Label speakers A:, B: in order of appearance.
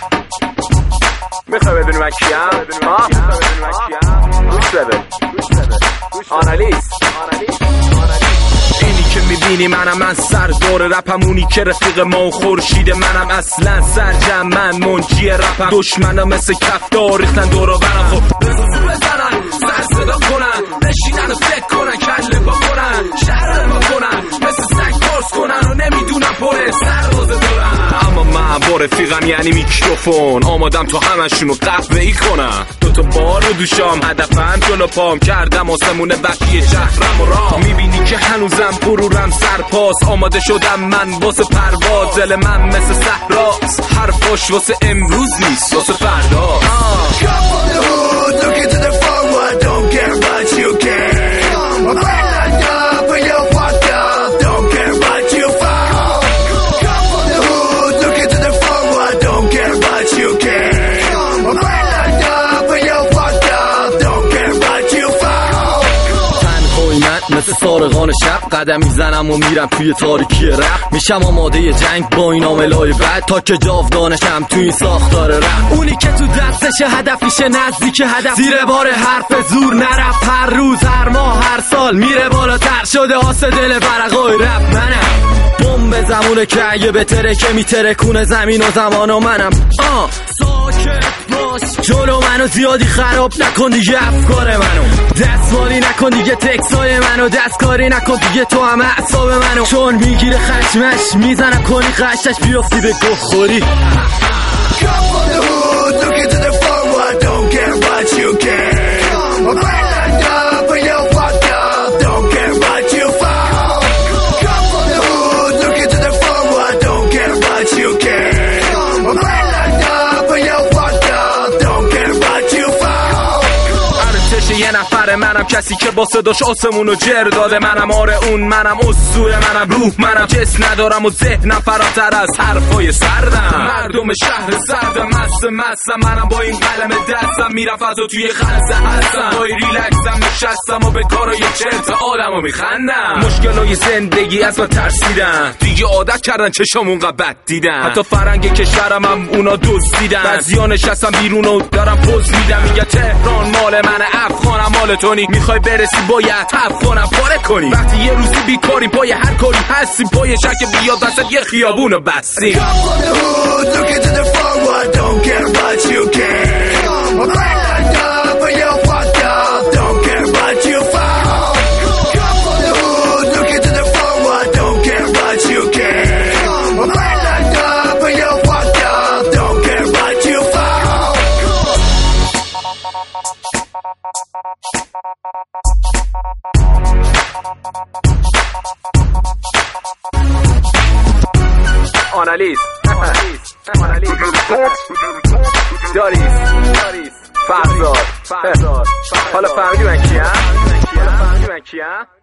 A: میخوای بدونی من کیم؟ گوش بده آنالیز. اینی که میبینی من سردار رپمونی که رفیق ما و خورشید منم، اصلا سرجم من منجی رپم. دشمنم مثل کفتار ریختن دورو برم، خب بزن بزنن سر صدا کنن، بشینن و فکر کنن، کله با کنن، شهر با کنن، مثل سگ پارس کنن و نمیدونم پره سر روزه دارن. اما من با رفیقم یعنی میکروفون آمادم تو همشونو قهوه‌ای کنم. دوتا بار و دوشام هدفم جلو پام، کردم آسمون بقیه شهرم و راه. میبینی که هنوزم غرورم سرپاس، آماده شدم من واسه پرواز. دل من مثل صحراست، حرفاش واسه امروز نیست واسه فردا. مثل سارقان شب قدم میزنم و میرم توی تاریکی رپ. میشم آماده جنگ با این عاملای بد، تا که جاودانشم توی این ساختار رپ. اونی که تو دستش هدفیشه نزدیک هدف، زیر بار حرف زور نرفت. هر روز هر ماه هر سال میره بالاتر، شده آس دل برقای رپ منم. بمب زمونه که اگه بتره که میترکونه زمین و زمان و منم. ساکت باش جلو منو زیادی خراب نکن دیگه افکار منو، دستمالی نکن دیگه تکسای منو، دستکاری نکن دیگه تو هم اعصاب منو. چون میگیره خشمش میزنه کنی قشتش بیافتی به گوه خوری. یه نفر منم کسی که با صداش آسمونو جر داده، منم آره اون منم اسطوره، منم روح منم جسم ندارم و ذهنم فراتر از حرفای سردم. مردم شهر سردم مستم، منم با این قلم دستم میرفت و توی خلصه هستم. با ریلکسم نشستم و به کارای چرت آدمو میخندم. مشکلای زندگی از من ترسیدن دیگه، عادت کردن چشامون قبط دیدن. حتی فرنگ کشورم هم اونا دزدیدن. بعضیا نشستم بیرون و دارم پوز میدم، میگه تهران مال منه افغانم مال تونی. میخوای برسی باید افغانم پاره کنی. وقتی یه روزی بیکاریم پای هر کاری هستیم، پای شک بیاد وسط یه خیابونو بستیم. آنالیز داریس فرزاد. حالا فهمیدی من کیم؟